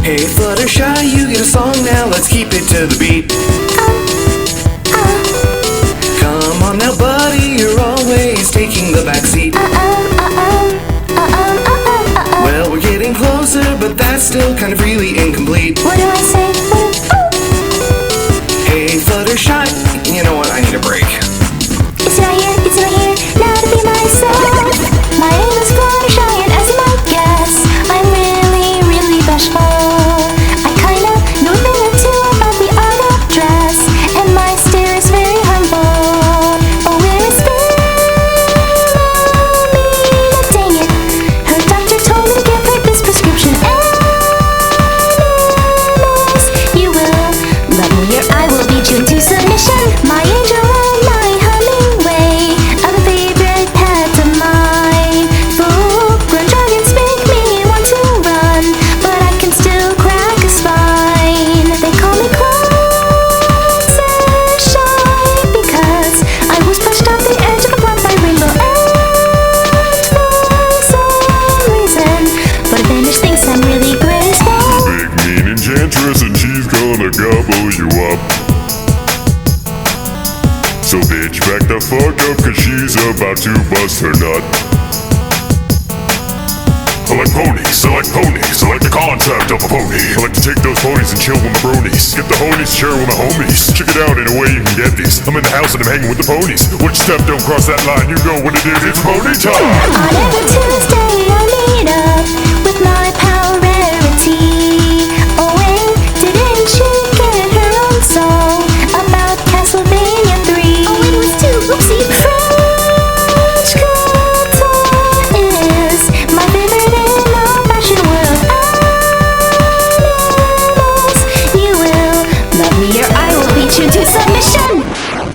Hey Fluttershy, you get a song now, let's keep it to the beat. Come on now buddy, you're always taking the backseat. Well, we're getting closer, but that's still kind of really incomplete. What do I say? Hey Fluttershy, you know what, I need a break. It's right here, it's right here, now to be myself. My name is Fluttershy, and as you might guess, I'm really, really bashful. I kinda know a thing or two about the art of dress, and my stare is very humble. Oh, where is Philomena? Dang it, her doctor told me to give her this prescription. Animals, you will love me or I will beat you into submission. My angel and my Hummingway are the favorite pet of mine. Full-grown dragons make me want to run, but I can still crack a spine. They call me Fluttershy because I was pushed off the edge of a blunt by Rainbow and for some reason, but I managed things I'm really graceful. Big mean enchantress and she's gonna gobble you up. So bitch back the fuck up cause she's about to bust her nut. I like ponies, I like ponies, I like the concept of a pony. I like to take those ponies and chill with my bronies. Get the ponies, share with my homies. Check it out in a way you can get these. I'm in the house and I'm hanging with the ponies. Which step don't cross that line, you know what it is, it's pony time. On every Tuesday I meet up with my pal Rarity. Oh wait, didn't she get her own song about Castlevania 3? Oh wait, it was 2, oopsie. French couture is my favorite in all fashion world. Animals, you will love me or I will beat you to submission.